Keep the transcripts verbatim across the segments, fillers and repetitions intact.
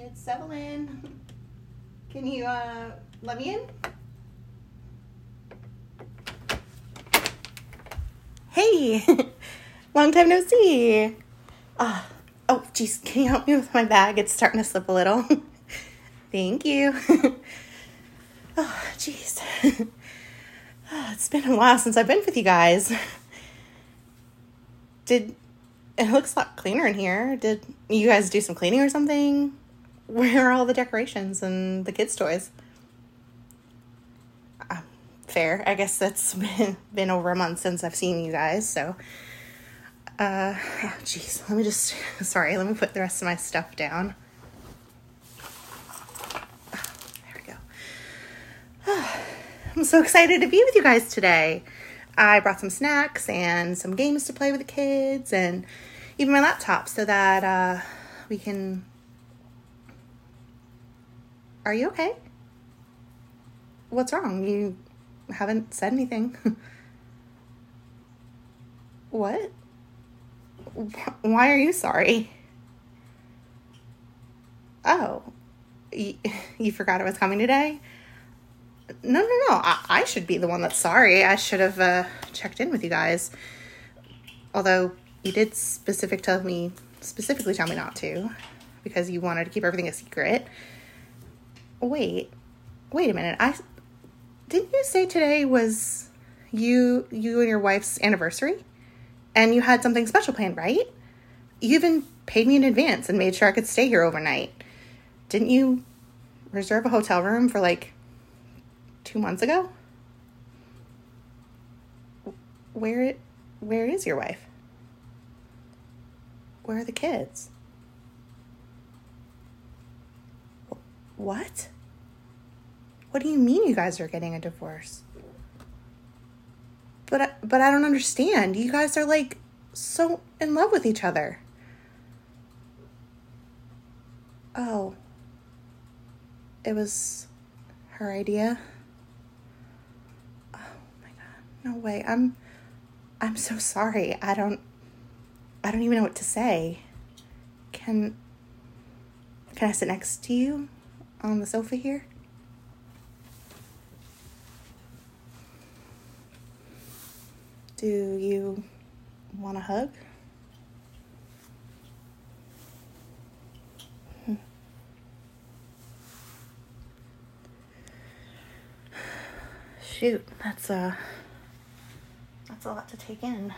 kids, settle in. Can you uh, let me in? Hey, long time no see. Uh, oh, geez, can you help me with my bag? It's starting to slip a little. Thank you. Oh, geez. Oh, it's been a while since I've been with you guys. Did, it looks a lot cleaner in here. Did you guys do some cleaning or something? Where are all the decorations and the kids' toys? Um, fair. I guess that's been, been over a month since I've seen you guys, so. Uh, oh, geez. Let me just, sorry, let me put the rest of my stuff down. Oh, there we go. Oh, I'm so excited to be with you guys today. I brought some snacks and some games to play with the kids and even my laptop so that uh, we can... Are you okay? What's wrong? You haven't said anything. What? Why are you sorry? Oh, you, you forgot it was coming today? No, no, no. I, I should be the one that's sorry. I should have uh, checked in with you guys. Although you did specific tell me, specifically tell me not to, because you wanted to keep everything a secret. Wait, wait a minute. I didn't you say today was you, you and your wife's anniversary, and you had something special planned, right? You even paid me in advance and made sure I could stay here overnight. Didn't you reserve a hotel room for like two months ago? Where, where is your wife? Where are the kids? What? What do you mean you guys are getting a divorce? But I, but I don't understand. You guys are like so in love with each other. Oh. It was her idea. Oh my God. No way. I'm I'm so sorry. I don't I don't even know what to say. Can Can I sit next to you on the sofa here? Do you want a hug? Hmm. Shoot, that's a that's a lot to take in.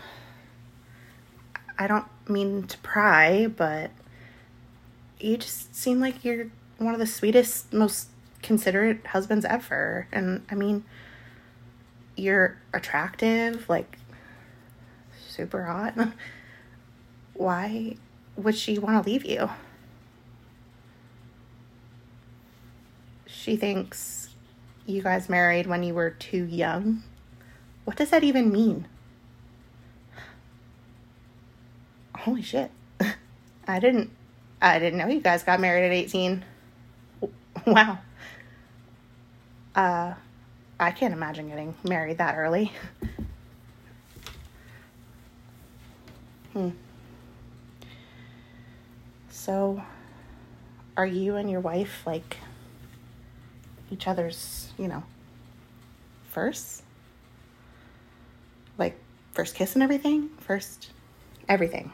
I don't mean to pry, but you just seem like you're one of the sweetest, most considerate husbands ever. And I mean, you're attractive, like super hot. Why would she want to leave you? She thinks you guys married when you were too young. What does that even mean? Holy shit. I didn't I didn't know you guys got married at eighteen. Wow. Uh, I can't imagine getting married that early. Hmm. So, are you and your wife, like, each other's, you know, first? Like, first kiss and everything? First everything.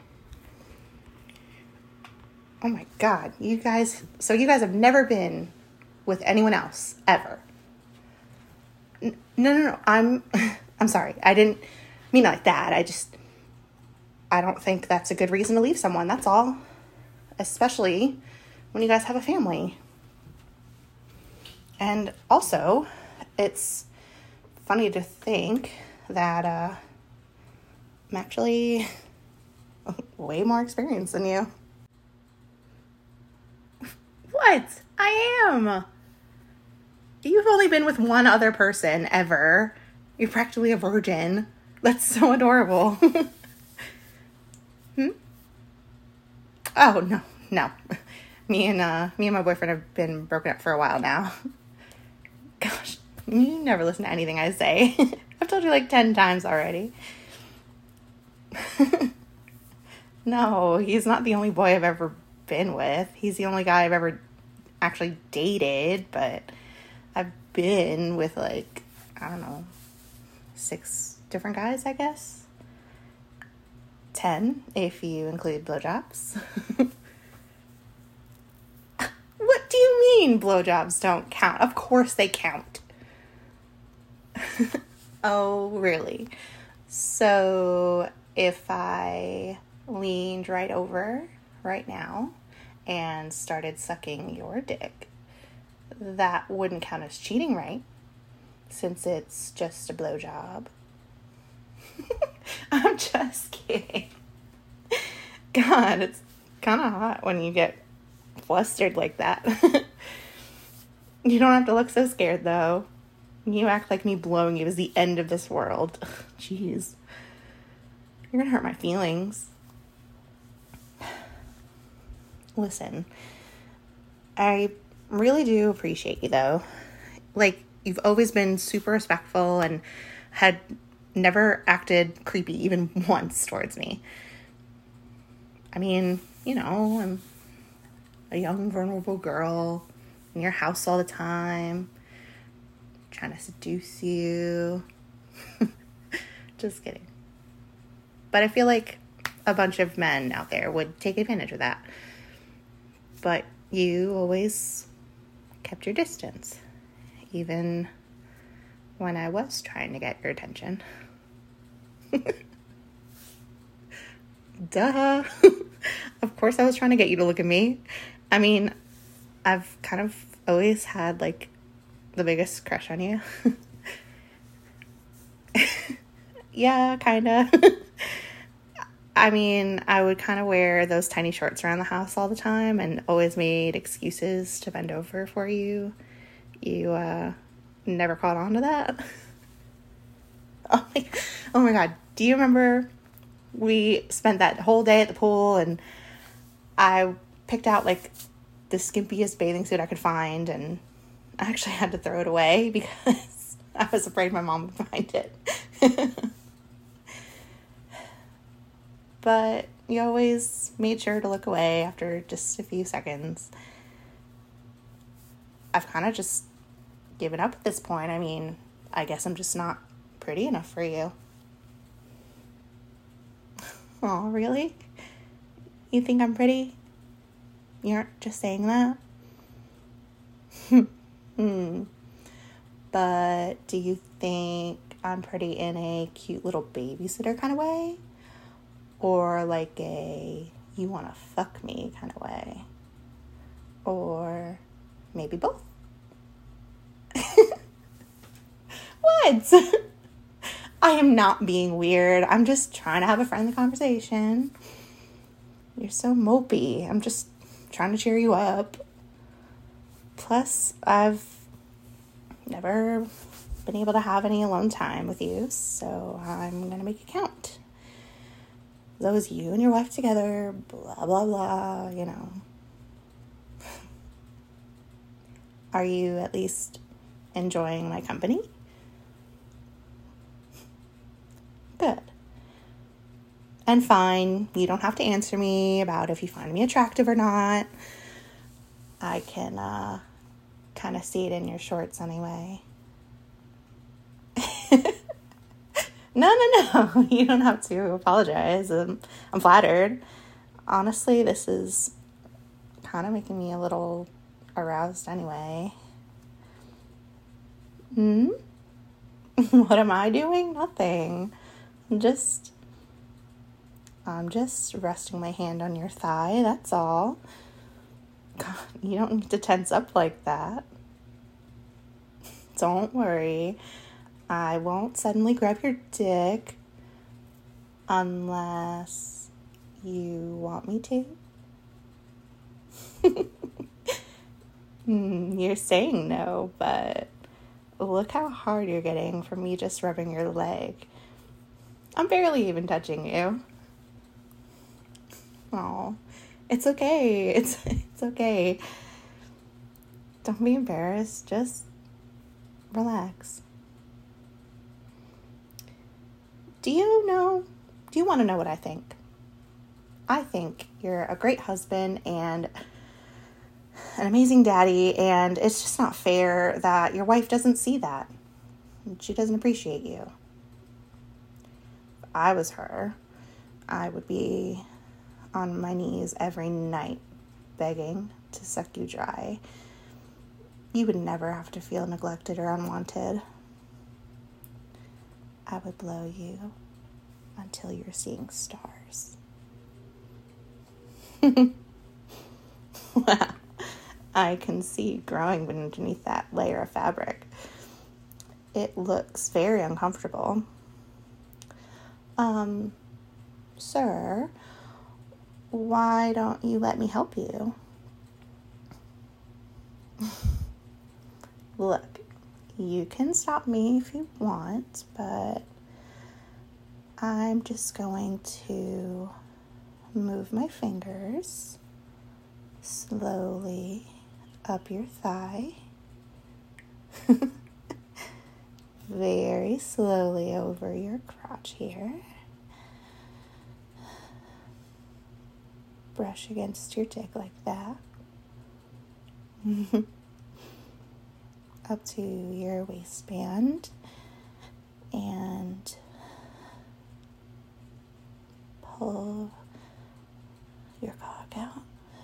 Oh my God, you guys, so you guys have never been with anyone else, ever? N- no, no, no, I'm, I'm sorry, I didn't mean it like that. I just, I don't think that's a good reason to leave someone, that's all. Especially when you guys have a family. And also, it's funny to think that, uh, I'm actually way more experienced than you. What? I am. You've only been with one other person ever. You're practically a virgin. That's so adorable. Hmm? Oh, no, no. Me and, uh, me and my boyfriend have been broken up for a while now. Gosh, you never listen to anything I say. I've told you like ten times already. No, he's not the only boy I've ever been with. He's the only guy I've ever actually dated, but I've been with, like, I don't know, six different guys, I guess. Ten, if you include blowjobs. What do you mean blowjobs don't count? Of course they count. Oh, really? So if I leaned right over right now and started sucking your dick, that wouldn't count as cheating, right? Since it's just a blowjob. I'm just kidding. God, it's kind of hot when you get flustered like that. You don't have to look so scared, though. You act like me blowing you is the end of this world. Jeez. You're gonna hurt my feelings. Listen, I really do appreciate you, though. Like, you've always been super respectful and had never acted creepy even once towards me. I mean, you know, I'm a young, vulnerable girl in your house all the time, trying to seduce you. Just kidding. But I feel like a bunch of men out there would take advantage of that. But you always kept your distance, even when I was trying to get your attention. Duh. Of course I was trying to get you to look at me. I mean, I've kind of always had, like, the biggest crush on you. Yeah, kind of. I mean, I would kind of wear those tiny shorts around the house all the time and always made excuses to bend over for you. You, uh, never caught on to that. Oh my, oh my God. Do you remember we spent that whole day at the pool and I picked out, like, the skimpiest bathing suit I could find, and I actually had to throw it away because I was afraid my mom would find it. But you always made sure to look away after just a few seconds. I've kind of just given up at this point. I mean, I guess I'm just not pretty enough for you. Oh, really? You think I'm pretty? You aren't just saying that? Hmm. But do you think I'm pretty in a cute little babysitter kind of way? Or like a you want to fuck me kind of way? Or maybe both? What? I am not being weird. I'm just trying to have a friendly conversation. You're so mopey. I'm just trying to cheer you up. Plus, I've never been able to have any alone time with you, so I'm going to make it count. That was you and your wife together, blah, blah, blah, you know. Are you at least enjoying my company? Good. And fine, you don't have to answer me about if you find me attractive or not. I can uh, kind of see it in your shorts anyway. No, no, no. You don't have to apologize. I'm, I'm flattered. Honestly, this is kind of making me a little aroused anyway. Hmm? What am I doing? Nothing. I'm just... I'm just resting my hand on your thigh, that's all. God, you don't need to tense up like that. Don't worry. I won't suddenly grab your dick unless you want me to. mm, you're saying no, but look how hard you're getting from me just rubbing your leg. I'm barely even touching you. Oh, it's okay. It's it's okay. Don't be embarrassed. Just relax. Do you know, do you want to know what I think? I think you're a great husband and an amazing daddy, and it's just not fair that your wife doesn't see that. She doesn't appreciate you. If I was her, I would be on my knees every night begging to suck you dry. You would never have to feel neglected or unwanted. I would blow you until you're seeing stars. Wow. I can see you growing underneath that layer of fabric. It looks very uncomfortable. Um, sir, why don't you let me help you? Look, you can stop me if you want, but I'm just going to move my fingers slowly up your thigh. Very slowly over your crotch here. Brush against your dick like that. Up to your waistband. And pull your cock out.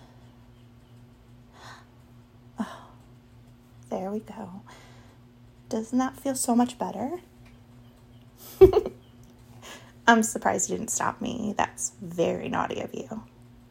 Oh, there we go. Doesn't that feel so much better? I'm surprised you didn't stop me. That's very naughty of you.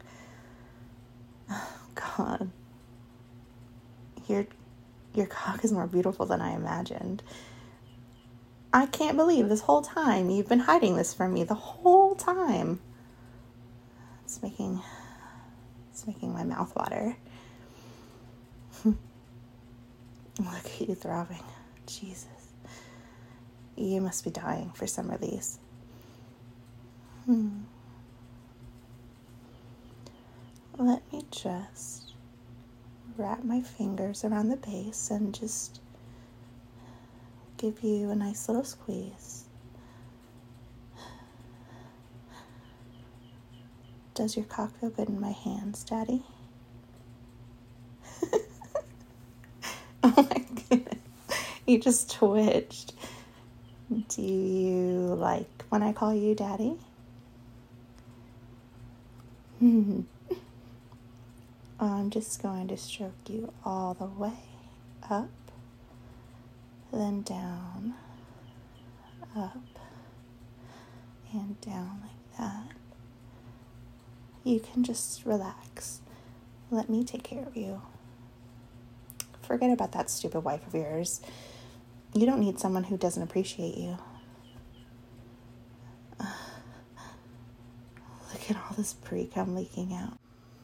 Oh, God. Your, your cock is more beautiful than I imagined. I can't believe this whole time you've been hiding this from me the whole time. It's making, it's making my mouth water. Look at you throbbing. Jesus. You must be dying for some release. Hmm. Let me just wrap my fingers around the base and just give you a nice little squeeze. Does your cock feel good in my hands, Daddy? Oh my goodness. You just twitched. Do you like when I call you Daddy? Hmm. I'm just going to stroke you all the way up, then down, up, and down like that. You can just relax. Let me take care of you. Forget about that stupid wife of yours. You don't need someone who doesn't appreciate you. Uh, look at all this pre-cum leaking out.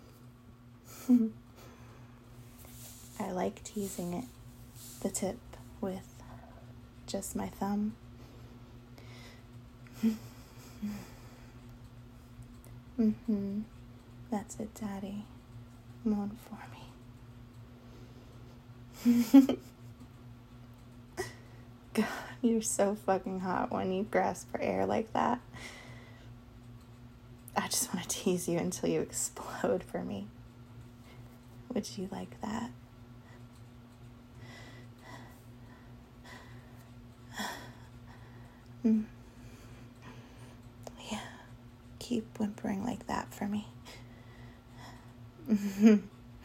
I like teasing it, the tip, with just my thumb. Mm-hmm. That's it, Daddy. Moan for me. God, you're so fucking hot when you grasp for air like that. I just want to tease you until you explode for me. Would you like that? Mm. Yeah. Keep whimpering like that for me. You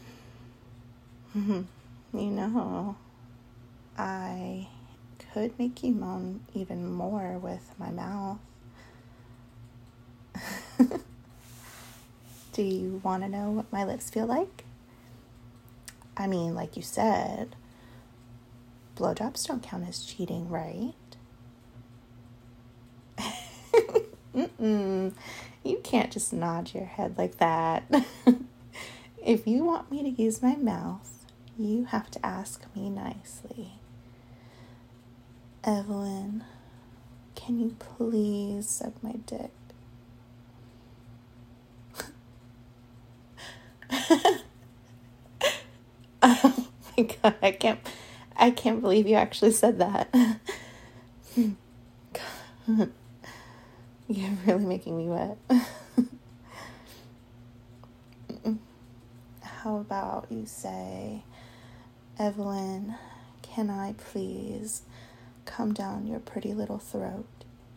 know, I could make you moan even more with my mouth. Do you want to know what my lips feel like? I mean, like you said, blowjobs don't count as cheating, right? Mm-mm. You can't just nod your head like that. If you want me to use my mouth, you have to ask me nicely. Evelyn, can you please suck my dick? Oh my God, I can't, I can't believe you actually said that. God, you're really making me wet. how about you say, Evelyn, can I please come down your pretty little throat?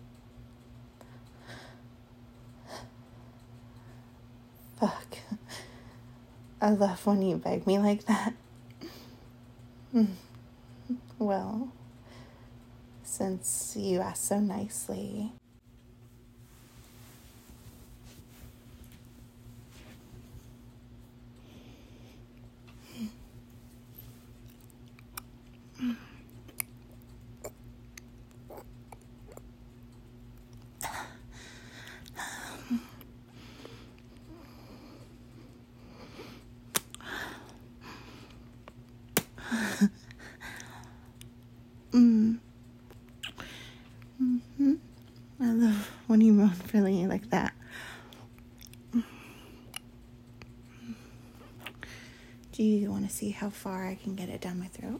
Fuck. I love when you beg me like that. Well, since you asked so nicely. Mm. Mm-hmm. I love when you moan for me like that. Do you want to see how far I can get it down my throat?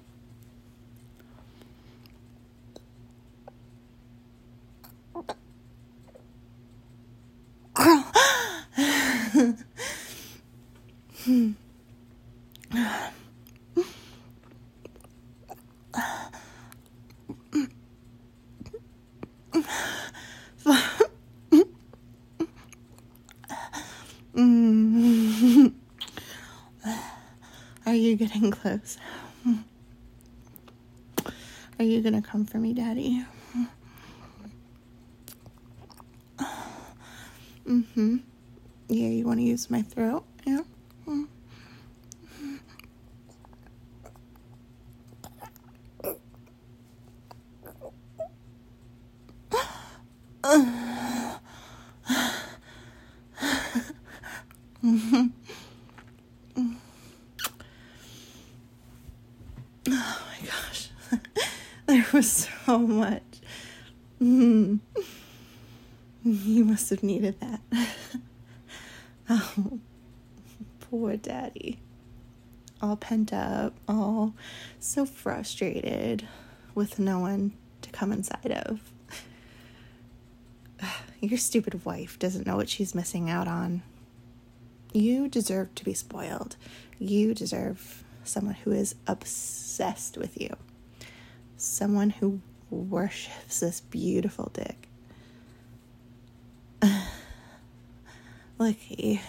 hmm. Mm. Are you getting close? Are you gonna come for me, Daddy? Mm-hmm. Yeah, you want to use my throat? Yeah. Mm. Mm-hmm. Oh my gosh. There was so much. Mm. You must have needed that. Oh, poor Daddy. All pent up, all so frustrated with no one to come inside of. Your stupid wife doesn't know what she's missing out on. You deserve to be spoiled. You deserve someone who is obsessed with you. Someone who worships this beautiful dick. Looky.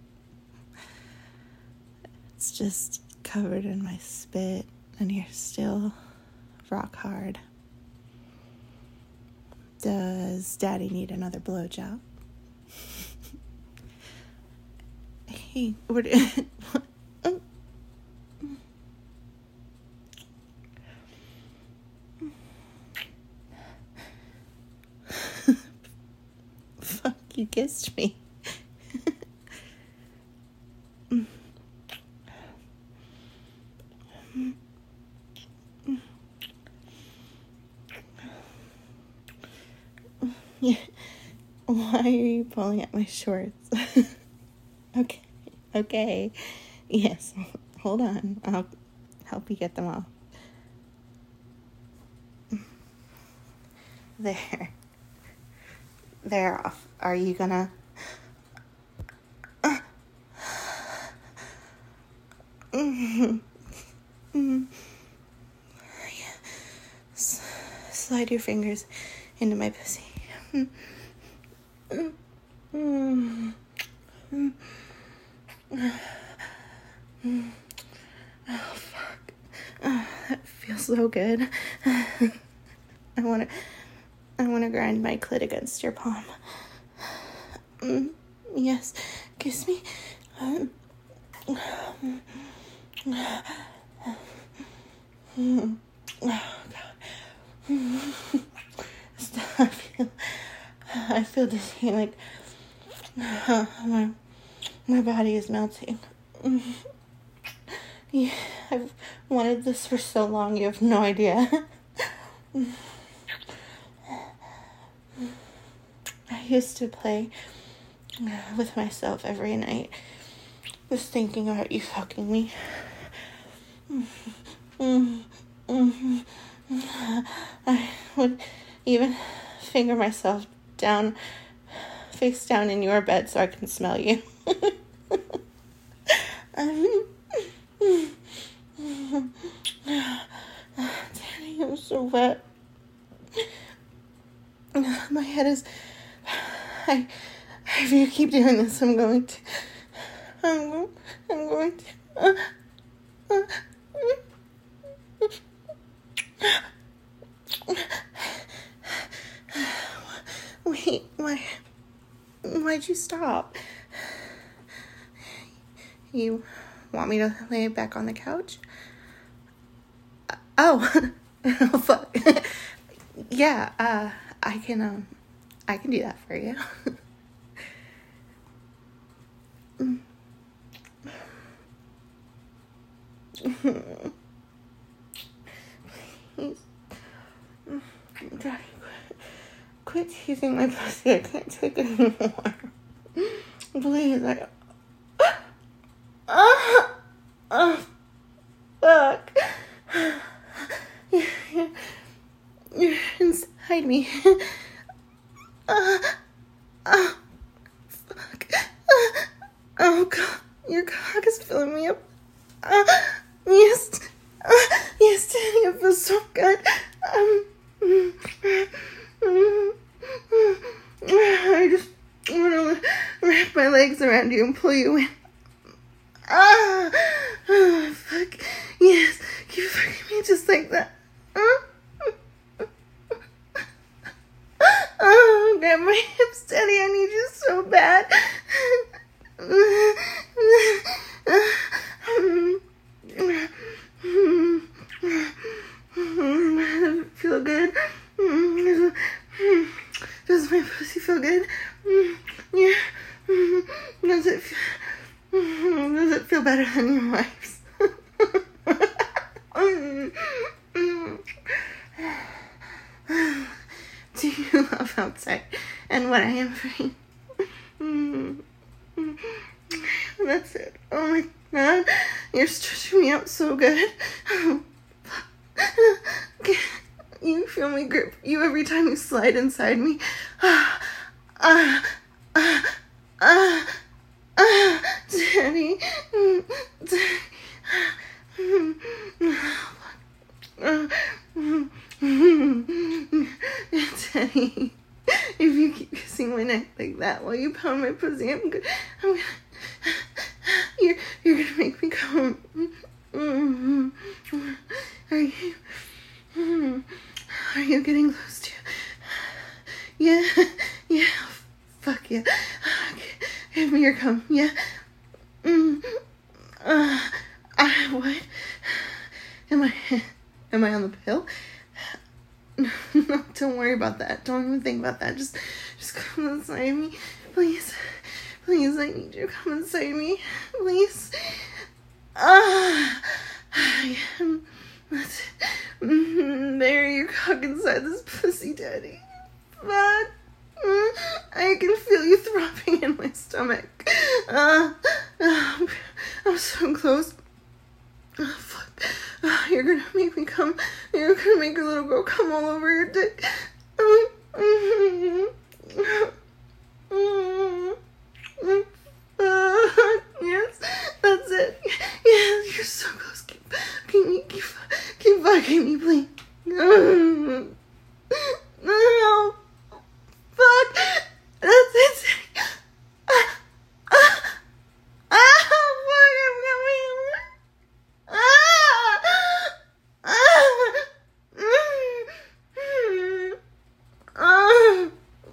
It's just covered in my spit, and you're still rock hard. Does Daddy need another blowjob? Hey, what? what? Fuck, you kissed me. Yeah. Why are you pulling at my shorts? Okay. Okay. Yes. Hold on. I'll help you get them off. There. They're off. Are you gonna... Uh. Mm-hmm. Mm-hmm. Yeah. S- slide your fingers into my pussy. Mm-hmm. Mm-hmm. Oh, fuck. Oh, that feels so good. I want to I want to grind my clit against your palm. Mm, yes, kiss me. Um, oh, God. I feel, I feel dizzy, like uh, my, my body is melting. Yeah, I've wanted this for so long, you have no idea. I used to play with myself every night, just thinking about you fucking me. I would even finger myself down, face down in your bed so I can smell you. um, Daddy, I'm so wet. My head is... I... If you keep doing this, I'm going to... I'm, go, I'm going to... Uh, uh, Wait, why... Why'd you stop? You want me to lay back on the couch? Uh, oh, oh, fuck. Yeah, uh, I can, um, I can do that for you. Please. Daddy, quit teasing my pussy. I can't take it anymore. Please, I... Oh, oh, fuck. You're, you're, you're inside me. Uh, oh, fuck. Oh, God. Your cock is filling me up. Uh, yes. Uh, yes, Daddy, it feels so good. Um, I just want to wrap my legs around you and pull you in. Ah, oh, fuck. Yes, keep fucking me just like that. Oh, oh, grab my hips, Daddy. I need you so bad. Does it feel good? Does my pussy feel good? Yeah. Does it feel... Does it feel better than your wife's? Do you love outside and what I am for you? That's it. Oh my God. You're stretching me out so good. You feel me grip you every time you slide inside me. Ah, ah, ah, ah. Uh, Daddy, Daddy, uh, Daddy, if you keep kissing my neck like that while you pound my pussy, I'm good. I'm gonna, you're, you're gonna make me come. Are you, are you getting close to? Yeah, yeah, fuck yeah. Okay. Give me your cum, yeah. Mm. Uh, I, what? Am I, am I on the pill? No, don't worry about that. Don't even think about that. Just, just come inside me. Please, please, I need you to come inside me. Please. Ah, I am, that's it. Mm, there, you cock inside this pussy, Daddy. Fuck. I can feel you throbbing in my stomach. Uh, uh, I'm so close. Oh, fuck. Uh, you're gonna make me come. You're gonna make a little girl come all over your dick. Uh, yes, that's it. Yes, you're so close. Keep, keep, keep, keep fucking me, please. No. Fuck! That's it! Ah! Ah! Ah! Fuck! I'm coming! Ah! Ah! Mm. Ah!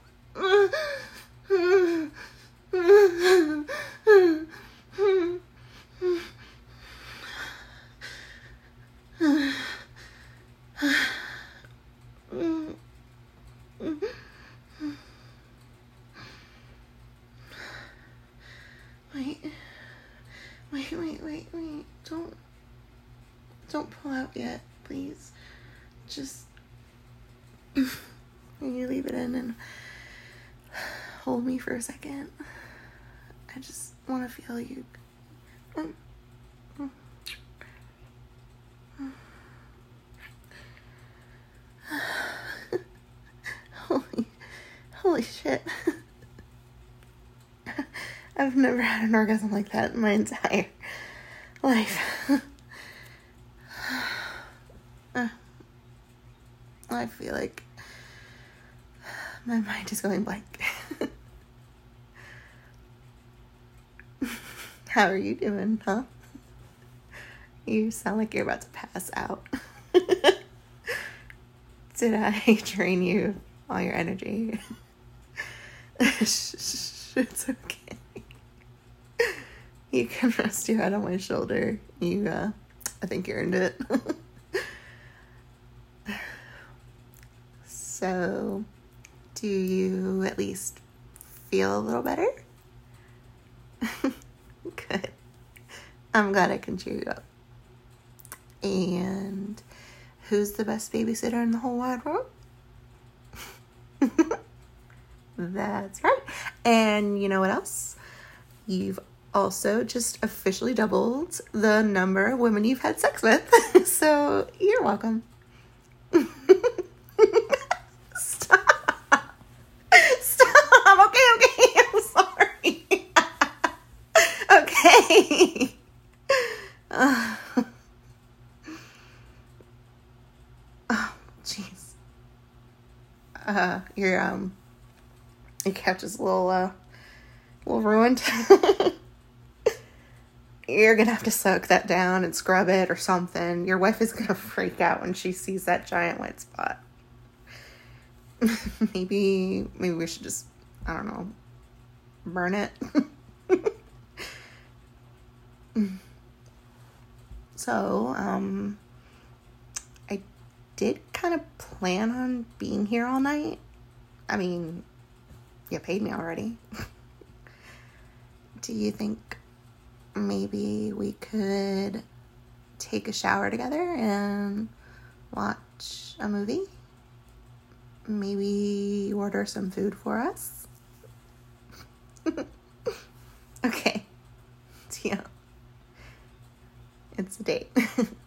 Wait, wait, wait, wait, wait, don't, don't pull out yet, please. Just, you leave it in and hold me for a second. I just want to feel you. Mm. Mm. Mm. Holy, holy shit. I've never had an orgasm like that in my entire life. uh, I feel like my mind is going blank. How are you doing, huh? You sound like you're about to pass out. Did I drain you all your energy? It's okay. You can rest your head on my shoulder. You, uh, I think you earned it. So, do you at least feel a little better? Good. I'm glad I can cheer you up. And who's the best babysitter in the whole wide world? That's right. And you know what else? You've also just officially doubled the number of women you've had sex with. So you're welcome. Stop. Stop. Okay, okay. I'm sorry. Okay. Uh, oh, jeez. Uh, your, um, your couch is a little, uh, a little ruined. You're gonna have to soak that down and scrub it or something. Your wife is gonna freak out when she sees that giant white spot. maybe, maybe we should just, I don't know, burn it. So, um, I did kind of plan on being here all night. I mean, you paid me already. Do you think maybe we could take a shower together and watch a movie? Maybe order some food for us? Okay. Deal. It's a date.